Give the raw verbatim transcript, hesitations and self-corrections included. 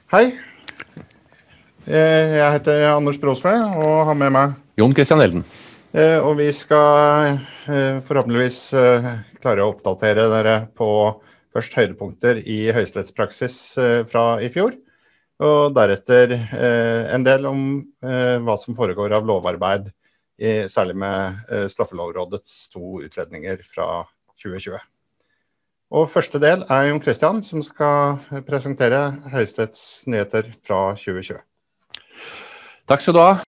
Hei, jeg heter Anders Brosve og har med meg Jon Christian Elden. Og vi skal forhåpentligvis klare å oppdatere dere på først høydepunkter i høyesterettspraksis fra i fjor, og deretter en del om hva som foregår av lovarbeid, særlig med Straffelovrådets to utredninger fra tjue tjue. Og første del er Jon Christian, som skal presentere Høyesteretts nyheter fra tjue tjue. Takk skal du ha.